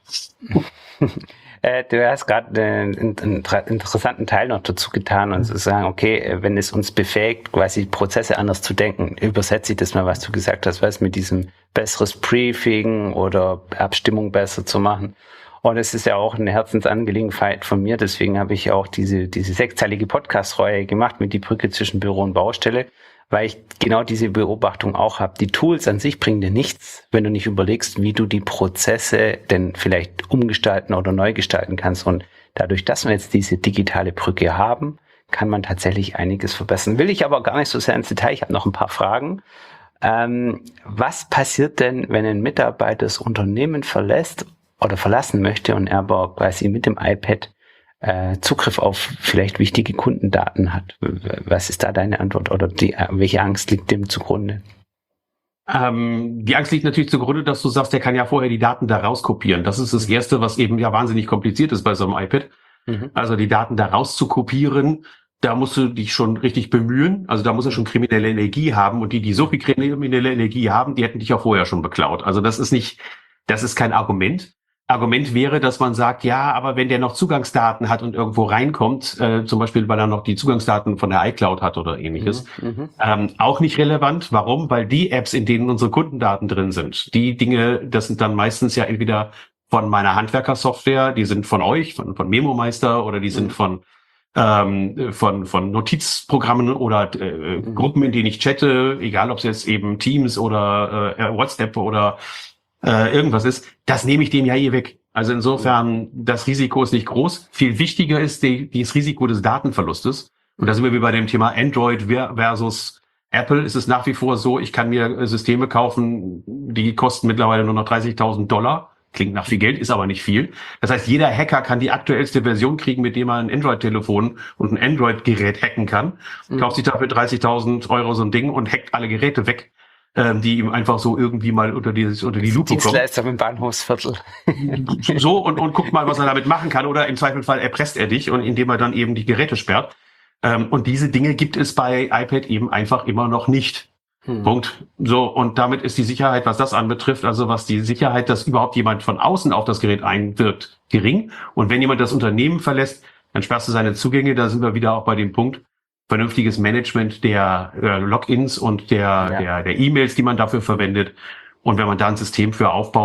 Du hast gerade einen interessanten Teil noch dazu getan und zu sagen, okay, wenn es uns befähigt, quasi Prozesse anders zu denken, übersetze ich das mal, was du gesagt hast, was mit diesem besseres Briefing oder Abstimmung besser zu machen. Und es ist ja auch eine Herzensangelegenheit von mir, deswegen habe ich auch diese 6-teilige Podcast-Reihe gemacht mit die Brücke zwischen Büro und Baustelle, weil ich genau diese Beobachtung auch habe. Die Tools an sich bringen dir nichts, wenn du nicht überlegst, wie du die Prozesse denn vielleicht umgestalten oder neu gestalten kannst. Und dadurch, dass wir jetzt diese digitale Brücke haben, kann man tatsächlich einiges verbessern. Will ich aber gar nicht so sehr ins Detail. Ich habe noch ein paar Fragen. Was passiert denn, wenn ein Mitarbeiter das Unternehmen verlässt oder verlassen möchte und er aber quasi mit dem iPad Zugriff auf vielleicht wichtige Kundendaten hat? Was ist da deine Antwort oder welche Angst liegt dem zugrunde? Die Angst liegt natürlich zugrunde, dass du sagst, der kann ja vorher die Daten da rauskopieren. Das ist das Erste, was eben ja wahnsinnig kompliziert ist bei so einem iPad. Also die Daten da rauszukopieren, da musst du dich schon richtig bemühen. Also da muss er schon kriminelle Energie haben und die so viel kriminelle Energie haben, die hätten dich auch vorher schon beklaut. Also das ist kein Argument. Argument wäre, dass man sagt, ja, aber wenn der noch Zugangsdaten hat und irgendwo reinkommt, zum Beispiel, weil er noch die Zugangsdaten von der iCloud hat oder ähnliches, auch nicht relevant. Warum? Weil die Apps, in denen unsere Kundendaten drin sind, die Dinge, das sind dann meistens ja entweder von meiner Handwerkersoftware, die sind von euch, von MemoMeister oder die sind von Notizprogrammen oder Gruppen, in denen ich chatte, egal ob es jetzt eben Teams oder WhatsApp oder irgendwas ist, das nehme ich dem ja weg. Also insofern, das Risiko ist nicht groß. Viel wichtiger ist das Risiko des Datenverlustes. Und da sind wir wie bei dem Thema Android versus Apple. Ist es nach wie vor so, ich kann mir Systeme kaufen, die kosten mittlerweile nur noch $30.000. Klingt nach viel Geld, ist aber nicht viel. Das heißt, jeder Hacker kann die aktuellste Version kriegen, mit dem er ein Android-Telefon und ein Android-Gerät hacken kann. Kauft sich dafür 30.000 Euro so ein Ding und hackt alle Geräte weg, die ihm einfach so irgendwie mal unter die Lupe kommen. Dienstleister im Bahnhofsviertel. So, und guckt mal, was er damit machen kann. Oder im Zweifelsfall erpresst er dich, und indem er dann eben die Geräte sperrt. Und diese Dinge gibt es bei iPad eben einfach immer noch nicht. Punkt. So, und damit ist die Sicherheit, was das anbetrifft, also was die Sicherheit, dass überhaupt jemand von außen auf das Gerät einwirkt, gering. Und wenn jemand das Unternehmen verlässt, dann sperrst du seine Zugänge. Da sind wir wieder auch bei dem Punkt, vernünftiges Management der Logins und der E-Mails, die man dafür verwendet. Und wenn man da ein System für aufbaut,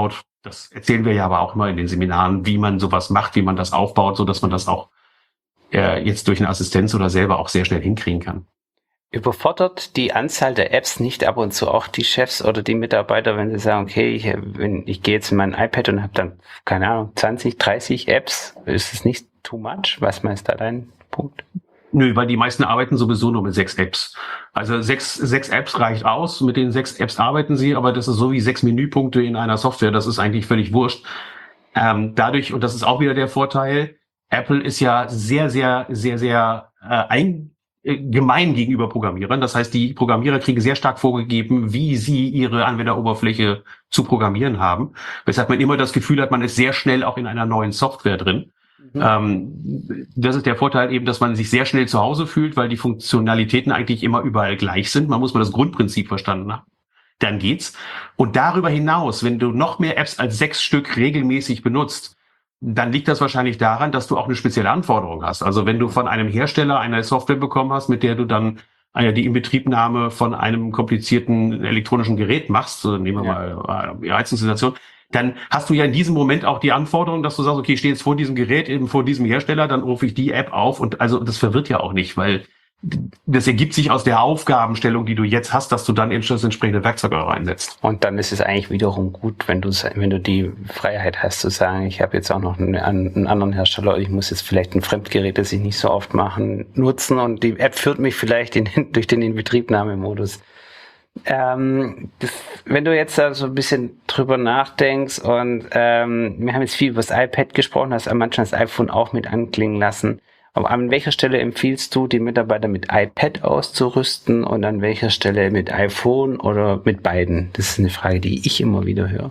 Das erzählen wir ja aber auch immer in den Seminaren, wie man sowas macht, wie man das aufbaut, so dass man das auch jetzt durch eine Assistenz oder selber auch sehr schnell hinkriegen kann. Überfordert die Anzahl der Apps nicht ab und zu auch die Chefs oder die Mitarbeiter, wenn sie sagen, okay, ich gehe jetzt in mein iPad und habe dann, keine Ahnung, 20, 30 Apps, ist es nicht too much? Was meinst du da dein Punkt? Nö, weil die meisten arbeiten sowieso nur mit 6 Apps. Also sechs Apps reicht aus, mit den 6 Apps arbeiten sie, aber das ist so wie 6 Menüpunkte in einer Software, das ist eigentlich völlig wurscht. Dadurch, und das ist auch wieder der Vorteil, Apple ist ja sehr, sehr, sehr, sehr gemein gegenüber Programmierern. Das heißt, die Programmierer kriegen sehr stark vorgegeben, wie sie ihre Anwenderoberfläche zu programmieren haben, weshalb man immer das Gefühl hat, man ist sehr schnell auch in einer neuen Software drin. Das ist der Vorteil eben, dass man sich sehr schnell zu Hause fühlt, weil die Funktionalitäten eigentlich immer überall gleich sind. Man muss mal das Grundprinzip verstanden haben. Dann geht's. Und darüber hinaus, wenn du noch mehr Apps als 6 Stück regelmäßig benutzt, dann liegt das wahrscheinlich daran, dass du auch eine spezielle Anforderung hast. Also wenn du von einem Hersteller eine Software bekommen hast, mit der du dann die Inbetriebnahme von einem komplizierten elektronischen Gerät machst, so nehmen wir mal Heizungsinstallation, dann hast du ja in diesem Moment auch die Anforderung, dass du sagst, okay, ich stehe jetzt vor diesem Gerät, eben vor diesem Hersteller, dann rufe ich die App auf und also das verwirrt ja auch nicht, weil das ergibt sich aus der Aufgabenstellung, die du jetzt hast, dass du dann das entsprechende Werkzeug reinsetzt. Und dann ist es eigentlich wiederum gut, wenn du die Freiheit hast zu sagen, ich habe jetzt auch noch einen anderen Hersteller, ich muss jetzt vielleicht ein Fremdgerät, das ich nicht so oft nutzen und die App führt mich vielleicht durch den Inbetriebnahmemodus. Wenn du jetzt da so ein bisschen drüber nachdenkst und wir haben jetzt viel über das iPad gesprochen, hast manchmal das iPhone auch mit anklingen lassen. Aber an welcher Stelle empfiehlst du, die Mitarbeiter mit iPad auszurüsten und an welcher Stelle mit iPhone oder mit beiden? Das ist eine Frage, die ich immer wieder höre.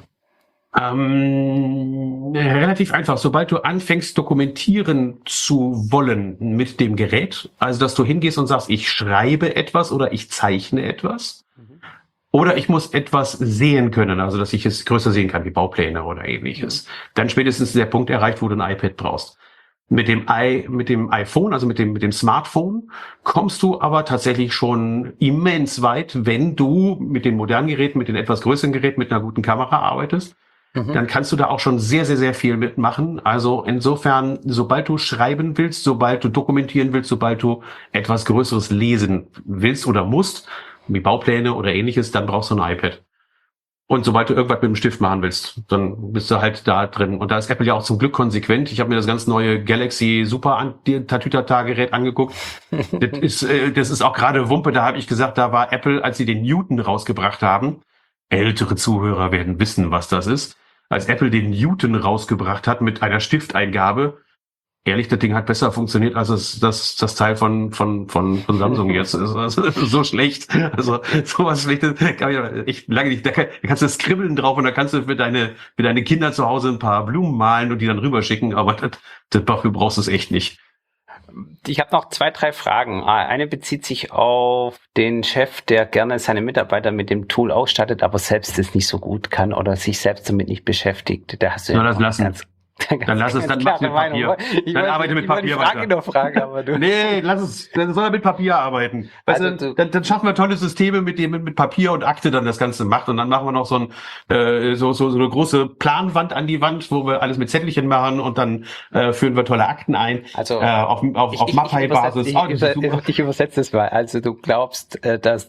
Relativ einfach. Sobald du anfängst, dokumentieren zu wollen mit dem Gerät, also dass du hingehst und sagst, ich schreibe etwas oder ich zeichne etwas, oder ich muss etwas sehen können, also dass ich es größer sehen kann, wie Baupläne oder ähnliches, dann spätestens der Punkt erreicht, wo du ein iPad brauchst. Mit dem iPhone, also mit dem Smartphone, kommst du aber tatsächlich schon immens weit, wenn du mit den modernen Geräten, mit den etwas größeren Geräten, mit einer guten Kamera arbeitest. Dann kannst du da auch schon sehr, sehr, sehr viel mitmachen. Also insofern, sobald du schreiben willst, sobald du dokumentieren willst, sobald du etwas Größeres lesen willst oder musst, wie Baupläne oder ähnliches, dann brauchst du ein iPad. Und sobald du irgendwas mit dem Stift machen willst, dann bist du halt da drin. Und da ist Apple ja auch zum Glück konsequent. Ich habe mir das ganz neue Galaxy Super Tatütata-Gerät angeguckt. Das ist auch gerade Wumpe. Da habe ich gesagt, da war Apple, als sie den Newton rausgebracht haben. Ältere Zuhörer werden wissen, was das ist. Als Apple den Newton rausgebracht hat mit einer Stifteingabe, ehrlich, das Ding hat besser funktioniert als das Teil von Samsung jetzt. Das ist so schlecht. Also sowas Schlechtes kann ich lange nicht. Da kannst du skribbeln drauf und da kannst du für deine Kinder zu Hause ein paar Blumen malen und die dann rüberschicken, aber dafür brauchst du es echt nicht. Ich habe noch 2, 3 Fragen. Eine bezieht sich auf den Chef, der gerne seine Mitarbeiter mit dem Tool ausstattet, aber selbst es nicht so gut kann oder sich selbst damit nicht beschäftigt. Da hast du ja das lassen. Dann lass es, dann mach mit Papier. Dann arbeite mit Papier weiter. Nee, lass es, dann soll er mit Papier arbeiten. Also dann schaffen wir tolle Systeme, mit Papier und Akte dann das Ganze macht. Und dann machen wir noch so eine große Planwand an die Wand, wo wir alles mit Zettelchen machen und dann führen wir tolle Akten ein. Also auf Mapai-Basis. Ich übersetze es mal. Also du glaubst, dass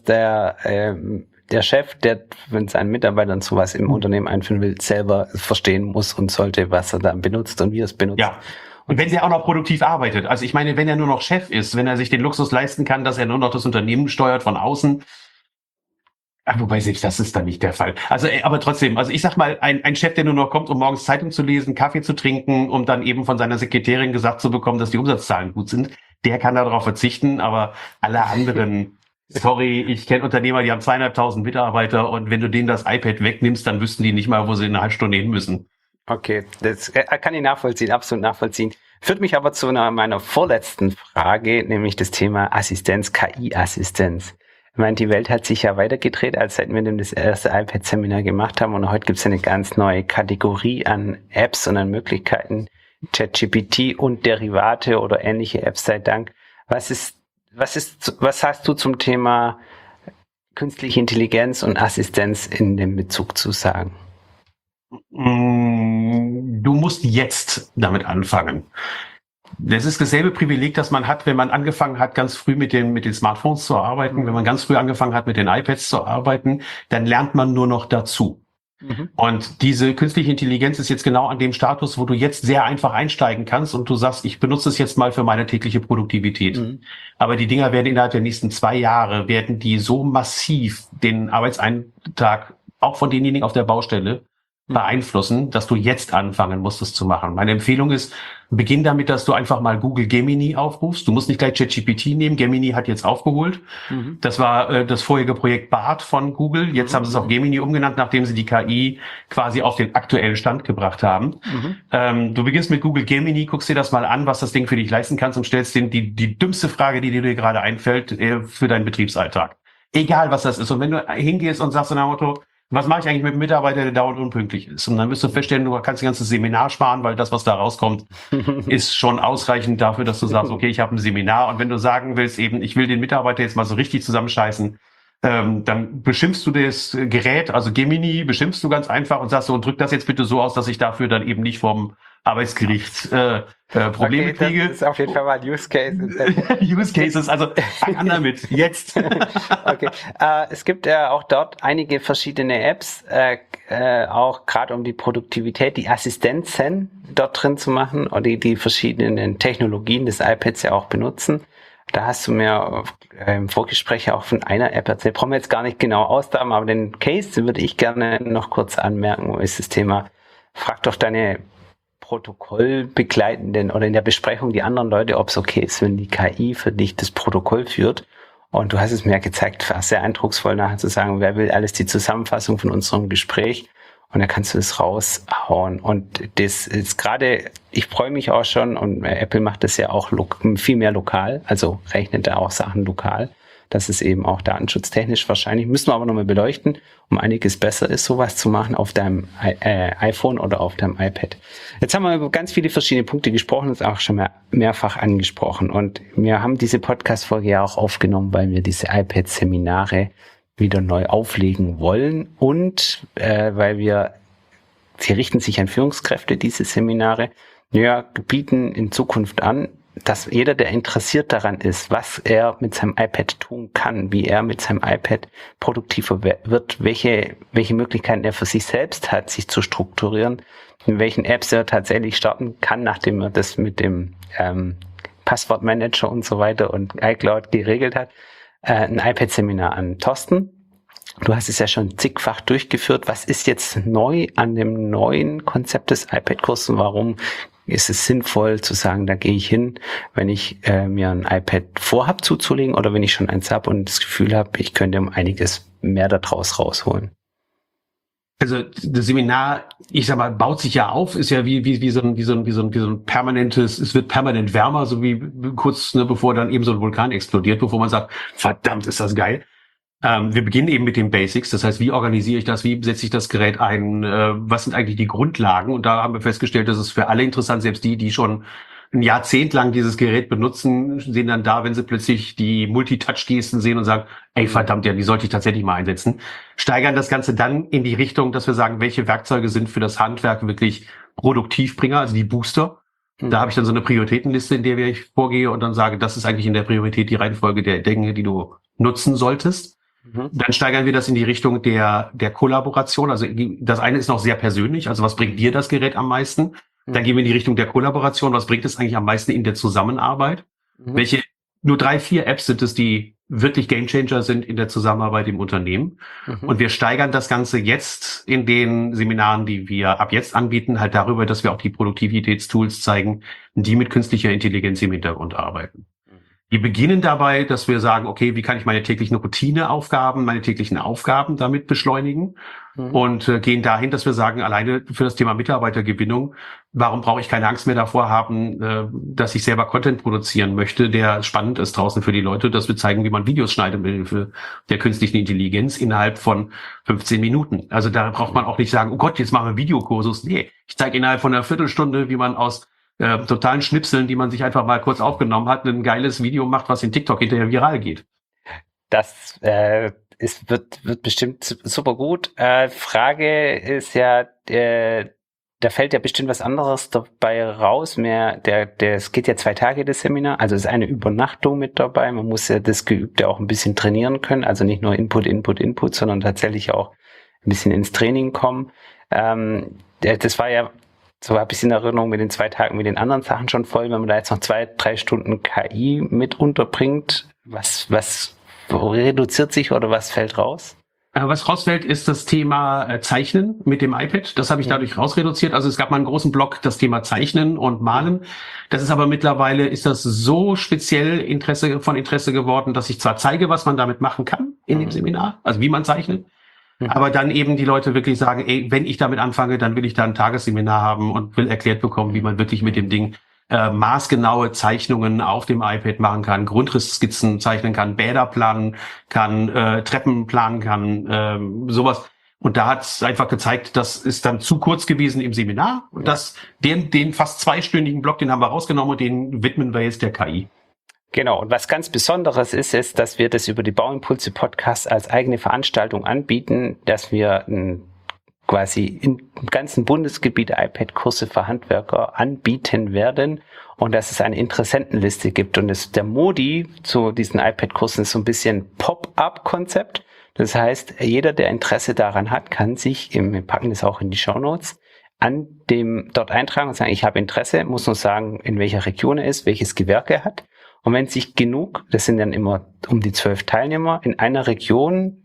der Chef, der, wenn seinen Mitarbeitern sowas im Unternehmen einführen will, selber verstehen muss und sollte, was er dann benutzt und wie er es benutzt. Ja. Und wenn der auch noch produktiv arbeitet. Also ich meine, wenn er nur noch Chef ist, wenn er sich den Luxus leisten kann, dass er nur noch das Unternehmen steuert von außen. Wobei selbst das ist dann nicht der Fall. Also, aber trotzdem, also ich sag mal, ein Chef, der nur noch kommt, um morgens Zeitung zu lesen, Kaffee zu trinken, um dann eben von seiner Sekretärin gesagt zu bekommen, dass die Umsatzzahlen gut sind, der kann darauf verzichten, aber alle anderen... Sorry, ich kenne Unternehmer, die haben 200.000 Mitarbeiter und wenn du denen das iPad wegnimmst, dann wüssten die nicht mal, wo sie in einer halben Stunde hin müssen. Okay, das kann ich nachvollziehen, absolut nachvollziehen. Führt mich aber zu meiner vorletzten Frage, nämlich das Thema Assistenz, KI-Assistenz. Ich meine, die Welt hat sich ja weitergedreht, als seit wir das erste iPad-Seminar gemacht haben und heute gibt es eine ganz neue Kategorie an Apps und an Möglichkeiten, ChatGPT und Derivate oder ähnliche Apps sei Dank. Was hast du zum Thema künstliche Intelligenz und Assistenz in dem Bezug zu sagen? Du musst jetzt damit anfangen. Das ist dasselbe Privileg, das man hat, wenn man angefangen hat, ganz früh mit den Smartphones zu arbeiten. Wenn man ganz früh angefangen hat, mit den iPads zu arbeiten, dann lernt man nur noch dazu. Und diese künstliche Intelligenz ist jetzt genau an dem Status, wo du jetzt sehr einfach einsteigen kannst und du sagst, ich benutze es jetzt mal für meine tägliche Produktivität. Aber die Dinger werden innerhalb der nächsten 2 Jahre, werden die so massiv den Arbeitseintrag auch von denjenigen auf der Baustelle beeinflussen, dass du jetzt anfangen musst, es zu machen. Meine Empfehlung ist, beginn damit, dass du einfach mal Google Gemini aufrufst. Du musst nicht gleich ChatGPT nehmen. Gemini hat jetzt aufgeholt. Das war das vorherige Projekt BART von Google. Jetzt haben sie es auf Gemini umgenannt, nachdem sie die KI quasi auf den aktuellen Stand gebracht haben. Du beginnst mit Google Gemini, guckst dir das mal an, was das Ding für dich leisten kannst und stellst die dümmste Frage, die dir gerade einfällt, für deinen Betriebsalltag. Egal, was das ist. Und wenn du hingehst und sagst in der Motto, was mache ich eigentlich mit einem Mitarbeiter, der dauernd unpünktlich ist? Und dann wirst du feststellen, du kannst das ganze Seminar sparen, weil das, was da rauskommt, ist schon ausreichend dafür, dass du sagst, okay, ich habe ein Seminar. Und wenn du sagen willst, eben, ich will den Mitarbeiter jetzt mal so richtig zusammenscheißen, dann beschimpfst du das Gerät, also Gemini, beschimpfst du ganz einfach und sagst so, drück das jetzt bitte so aus, dass ich dafür dann eben nicht vom Arbeitsgericht Probleme kriege. Das ist auf jeden Fall mal ein Use Case. Use Cases, also fang an damit, jetzt. Okay. Es gibt ja auch dort einige verschiedene Apps, auch gerade um die Produktivität, die Assistenzen dort drin zu machen oder die verschiedenen Technologien des iPads ja auch benutzen. Da hast du mir im Vorgespräch auch von einer App erzählt. Brauchen wir jetzt gar nicht genau ausdahmen, aber den Case würde ich gerne noch kurz anmerken, ist das Thema, frag doch deine Protokollbegleitenden oder in der Besprechung die anderen Leute, ob es okay ist, wenn die KI für dich das Protokoll führt. Und du hast es mir gezeigt, war sehr eindrucksvoll nachher zu sagen, wer will alles die Zusammenfassung von unserem Gespräch? Und dann kannst du es raushauen. Und das ist gerade, ich freue mich auch schon, und Apple macht das ja auch viel mehr lokal, also rechnet da auch Sachen lokal. Das ist eben auch datenschutztechnisch wahrscheinlich, müssen wir aber nochmal beleuchten, um einiges besser ist, sowas zu machen auf deinem iPhone oder auf deinem iPad. Jetzt haben wir über ganz viele verschiedene Punkte gesprochen, das ist auch schon mehrfach angesprochen. Und wir haben diese Podcast-Folge ja auch aufgenommen, weil wir diese iPad-Seminare wieder neu auflegen wollen und weil sie richten sich an Führungskräfte, diese Seminare, bieten in Zukunft an, dass jeder, der interessiert daran ist, was er mit seinem iPad tun kann, wie er mit seinem iPad produktiver wird, welche Möglichkeiten er für sich selbst hat, sich zu strukturieren, in welchen Apps er tatsächlich starten kann, nachdem er das mit dem Passwortmanager und so weiter und iCloud geregelt hat, ein iPad-Seminar an. Thorsten, du hast es ja schon zigfach durchgeführt. Was ist jetzt neu an dem neuen Konzept des iPad-Kurses und warum ist es sinnvoll zu sagen, da gehe ich hin, wenn ich mir ein iPad vorhab zuzulegen oder wenn ich schon eins habe und das Gefühl habe, ich könnte um einiges mehr daraus rausholen? Also das Seminar, ich sag mal, baut sich ja auf, ist ja wie so ein permanentes, es wird permanent wärmer, so wie kurz bevor dann eben so ein Vulkan explodiert, bevor man sagt, verdammt, ist das geil. Wir beginnen eben mit den Basics, das heißt, wie organisiere ich das, wie setze ich das Gerät ein, was sind eigentlich die Grundlagen? Und da haben wir festgestellt, dass es für alle interessant, selbst die schon ein Jahrzehnt lang dieses Gerät benutzen, sehen dann da, wenn sie plötzlich die Multitouch-Gesten sehen und sagen, ey, verdammt, ja, die sollte ich tatsächlich mal einsetzen. Steigern das Ganze dann in die Richtung, dass wir sagen, welche Werkzeuge sind für das Handwerk wirklich Produktivbringer, also die Booster. Da habe ich dann so eine Prioritätenliste, in der ich vorgehe und dann sage, das ist eigentlich in der Priorität die Reihenfolge der Dinge, die du nutzen solltest. Dann steigern wir das in die Richtung der Kollaboration. Also das eine ist noch sehr persönlich. Also was bringt dir das Gerät am meisten? Dann gehen wir in die Richtung der Kollaboration. Was bringt es eigentlich am meisten in der Zusammenarbeit? Welche nur 3, 4 Apps sind es, die wirklich Gamechanger sind in der Zusammenarbeit im Unternehmen? Und wir steigern das Ganze jetzt in den Seminaren, die wir ab jetzt anbieten, halt darüber, dass wir auch die Produktivitätstools zeigen, die mit künstlicher Intelligenz im Hintergrund arbeiten. Wir beginnen dabei, dass wir sagen, okay, wie kann ich meine täglichen Routineaufgaben, meine täglichen Aufgaben damit beschleunigen und gehen dahin, dass wir sagen, alleine für das Thema Mitarbeitergewinnung, warum brauche ich keine Angst mehr davor haben, dass ich selber Content produzieren möchte, der spannend ist draußen für die Leute, dass wir zeigen, wie man Videos schneidet mit Hilfe der künstlichen Intelligenz innerhalb von 15 Minuten. Also da braucht man auch nicht sagen, oh Gott, jetzt machen wir Videokursus. Nee, ich zeige innerhalb von einer Viertelstunde, wie man aus totalen Schnipseln, die man sich einfach mal kurz aufgenommen hat, ein geiles Video macht, was in TikTok hinterher viral geht. Das es wird bestimmt super gut. Frage ist ja, da fällt ja bestimmt was anderes dabei raus. Es geht ja 2 Tage das Seminar, also ist eine Übernachtung mit dabei. Man muss ja das Geübte auch ein bisschen trainieren können, also nicht nur Input, sondern tatsächlich auch ein bisschen ins Training kommen. Das war ja, so habe ich es in Erinnerung, mit den 2 Tagen mit den anderen Sachen schon voll. Wenn man da jetzt noch 2-3 Stunden KI mit unterbringt, was reduziert sich oder was fällt raus? Was rausfällt, ist das Thema Zeichnen mit dem iPad. Das habe ich dadurch rausreduziert. Also es gab mal einen großen Block, das Thema Zeichnen und Malen. Das ist aber mittlerweile, ist das so speziell von Interesse geworden, dass ich zwar zeige, was man damit machen kann in dem Seminar, also wie man zeichnet, aber dann eben die Leute wirklich sagen, ey, wenn ich damit anfange, dann will ich da ein Tagesseminar haben und will erklärt bekommen, wie man wirklich mit dem Ding maßgenaue Zeichnungen auf dem iPad machen kann, Grundrissskizzen zeichnen kann, Bäder planen kann, Treppen planen kann, sowas. Und da hat es einfach gezeigt, das ist dann zu kurz gewesen im Seminar. Und den fast 2-stündigen Block, den haben wir rausgenommen und den widmen wir jetzt der KI. Genau, und was ganz Besonderes ist, dass wir das über die Bauimpulse Podcast als eigene Veranstaltung anbieten, dass wir quasi im ganzen Bundesgebiet iPad-Kurse für Handwerker anbieten werden und dass es eine Interessentenliste gibt. Und der Modi zu diesen iPad-Kursen ist so ein bisschen Pop-up-Konzept. Das heißt, jeder, der Interesse daran hat, kann sich, wir packen das auch in die Shownotes, dort eintragen und sagen, ich habe Interesse, muss nur sagen, in welcher Region er ist, welches Gewerk er hat. Und wenn sich genug, das sind dann immer um die 12 Teilnehmer, in einer Region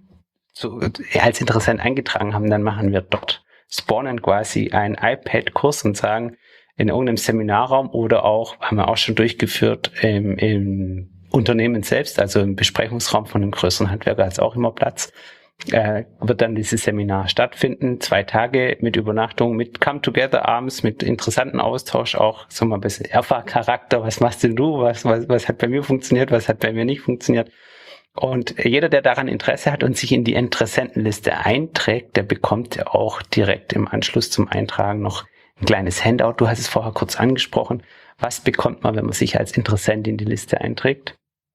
als Interessent eingetragen haben, dann machen wir dort, spawnen quasi einen iPad-Kurs und sagen, in irgendeinem Seminarraum oder auch, haben wir auch schon durchgeführt, im Unternehmen selbst, also im Besprechungsraum von einem größeren Handwerker hat es auch immer Platz, wird dann dieses Seminar stattfinden, 2 Tage mit Übernachtung, mit Come-Together abends, mit interessanten Austausch auch, so mal ein bisschen Erfahrcharakter, was machst denn du, was hat bei mir funktioniert, was hat bei mir nicht funktioniert. Und jeder, der daran Interesse hat und sich in die Interessentenliste einträgt, der bekommt ja auch direkt im Anschluss zum Eintragen noch ein kleines Handout. Du hast es vorher kurz angesprochen. Was bekommt man, wenn man sich als Interessent in die Liste einträgt?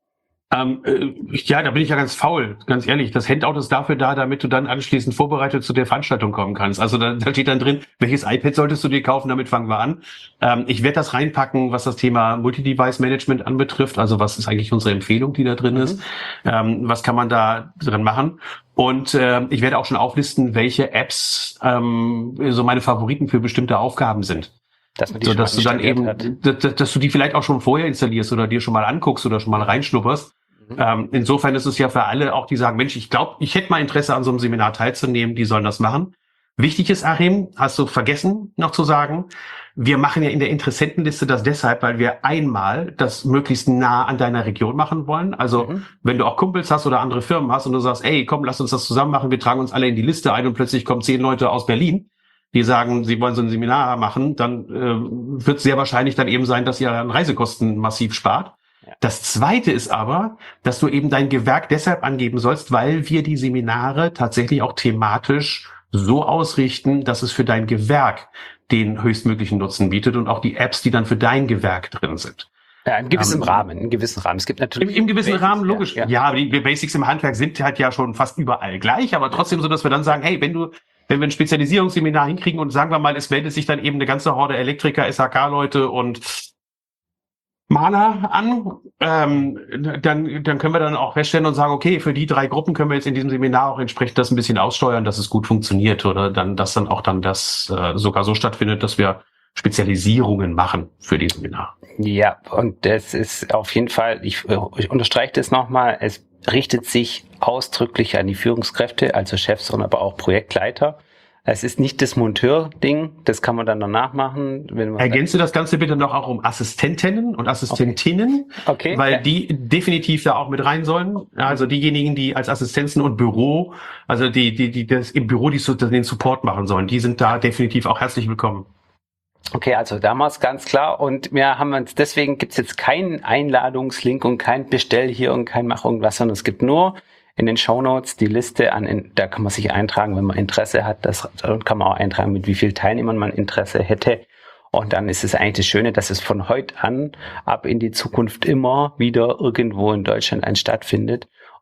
Ja, da bin ich ja ganz faul, ganz ehrlich. Das Handout ist dafür da, damit du dann anschließend vorbereitet zu der Veranstaltung kommen kannst. Also da steht dann drin, welches iPad solltest du dir kaufen, damit fangen wir an. Ich werde das reinpacken, was das Thema Multi-Device-Management anbetrifft. Also was ist eigentlich unsere Empfehlung, die da drin ist? Was kann man da drin machen? Und ich werde auch schon auflisten, welche Apps so meine Favoriten für bestimmte Aufgaben sind. Dass man die dass du dann eben, dass du die vielleicht auch schon vorher installierst oder dir schon mal anguckst oder schon mal reinschnupperst. Insofern ist es ja für alle auch, die sagen, Mensch, ich glaube, ich hätte mal Interesse an so einem Seminar teilzunehmen, die sollen das machen. Wichtig ist, Achim, hast du vergessen noch zu sagen, wir machen ja in der Interessentenliste das deshalb, weil wir einmal das möglichst nah an deiner Region machen wollen. Also wenn du auch Kumpels hast oder andere Firmen hast und du sagst, ey, komm, lass uns das zusammen machen, wir tragen uns alle in die Liste ein und plötzlich kommen 10 Leute aus Berlin, die sagen, sie wollen so ein Seminar machen, dann wird es sehr wahrscheinlich dann eben sein, dass ihr an Reisekosten massiv spart. Das Zweite ist aber, dass du eben dein Gewerk deshalb angeben sollst, weil wir die Seminare tatsächlich auch thematisch so ausrichten, dass es für dein Gewerk den höchstmöglichen Nutzen bietet und auch die Apps, die dann für dein Gewerk drin sind. Ja, im gewissen Rahmen. Es gibt natürlich im gewissen Basics, Rahmen, logisch. Ja, aber die Basics im Handwerk sind halt ja schon fast überall gleich, aber trotzdem so, dass wir dann sagen, hey, wenn wir ein Spezialisierungsseminar hinkriegen und sagen wir mal, es meldet sich dann eben eine ganze Horde Elektriker, SHK-Leute und Maler an, dann können wir dann auch feststellen und sagen, okay, für die 3 Gruppen können wir jetzt in diesem Seminar auch entsprechend das ein bisschen aussteuern, dass es gut funktioniert oder dass das sogar so stattfindet, dass wir Spezialisierungen machen für die Seminar. Ja, und das ist auf jeden Fall, ich unterstreiche das nochmal, es richtet sich ausdrücklich an die Führungskräfte, also Chefs und aber auch Projektleiter. Es ist nicht das Monteur-Ding, das kann man dann danach machen. Ergänze das Ganze bitte noch auch um Assistentinnen und Assistentinnen, okay. Weil die definitiv da auch mit rein sollen. Also diejenigen, die als Assistenzen und Büro, also die das im Büro den Support machen sollen, die sind da definitiv auch herzlich willkommen. Okay, also damals ganz klar. Und deswegen gibt's jetzt keinen Einladungslink und kein Bestell hier und kein Mach irgendwas, sondern es gibt nur in den Shownotes die Liste da kann man sich eintragen, wenn man Interesse hat. Dann kann man auch eintragen, mit wie vielen Teilnehmern man Interesse hätte. Und dann ist es eigentlich das Schöne, dass es von heute an ab in die Zukunft immer wieder irgendwo in Deutschland stattfindet.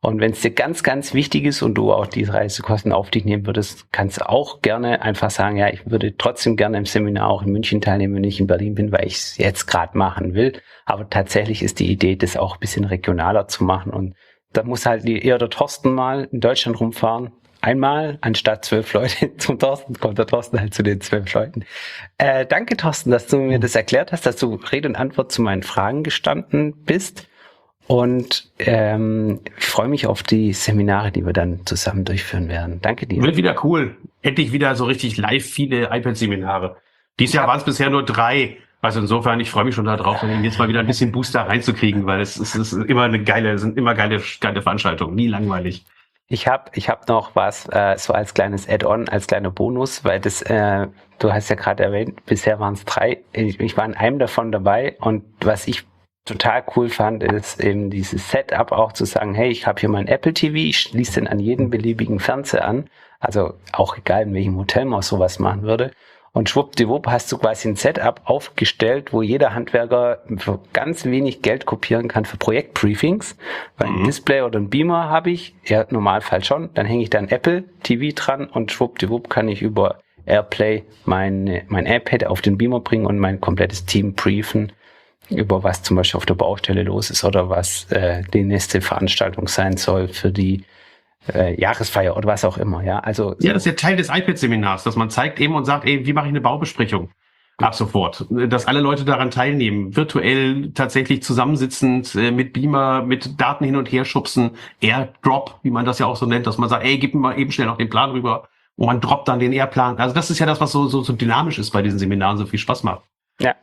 Und wenn es dir ganz, ganz wichtig ist und du auch die Reisekosten auf dich nehmen würdest, kannst du auch gerne einfach sagen, ja, ich würde trotzdem gerne im Seminar auch in München teilnehmen, wenn ich in Berlin bin, weil ich es jetzt gerade machen will. Aber tatsächlich ist die Idee, das auch ein bisschen regionaler zu machen. Und da muss halt eher der Thorsten mal in Deutschland rumfahren. Einmal, anstatt 12 Leute zum Thorsten, kommt der Thorsten halt zu den 12 Leuten. Danke, Thorsten, dass du mir das erklärt hast, dass du Rede und Antwort zu meinen Fragen gestanden bist. Und ich freue mich auf die Seminare, die wir dann zusammen durchführen werden. Danke dir. Wird wieder cool. Endlich wieder so richtig live viele iPad-Seminare. Dieses Jahr waren es bisher nur 3. Also insofern, ich freue mich schon darauf, jetzt mal wieder ein bisschen Booster reinzukriegen, weil es ist immer sind immer geile Veranstaltungen, nie langweilig. Ich hab noch was so als kleines Add-on, als kleiner Bonus, weil das, du hast ja gerade erwähnt, bisher waren es 3. Ich war in einem davon dabei und was ich total cool fand, ist eben dieses Setup auch zu sagen, hey, ich habe hier mein Apple TV, ich schließe den an jeden beliebigen Fernseher an, also auch egal, in welchem Hotel man sowas machen würde. Und schwuppdiwupp hast du quasi ein Setup aufgestellt, wo jeder Handwerker für ganz wenig Geld kopieren kann für Projektbriefings. Weil ein Display oder ein Beamer habe ich, ja, im Normalfall schon, dann hänge ich da ein Apple TV dran und schwuppdiwupp kann ich über AirPlay mein iPad auf den Beamer bringen und mein komplettes Team briefen, über was zum Beispiel auf der Baustelle los ist oder was die nächste Veranstaltung sein soll für die Jahresfeier oder was auch immer. Ja, also ja, das ist ja Teil des iPad-Seminars, dass man zeigt eben und sagt, wie mache ich eine Baubesprechung ab sofort, dass alle Leute daran teilnehmen, virtuell tatsächlich zusammensitzend mit Beamer, mit Daten hin und her schubsen, AirDrop, wie man das ja auch so nennt, dass man sagt, gib mir mal eben schnell noch den Plan rüber und man droppt dann den Airplan. Also das ist ja das, was so dynamisch ist bei diesen Seminaren, so viel Spaß macht. Ja.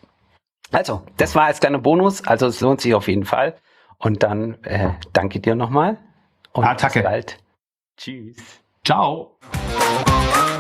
Also, das war als kleiner Bonus, also es lohnt sich auf jeden Fall. Und dann danke dir nochmal und bis bald. Tschüss. Ciao.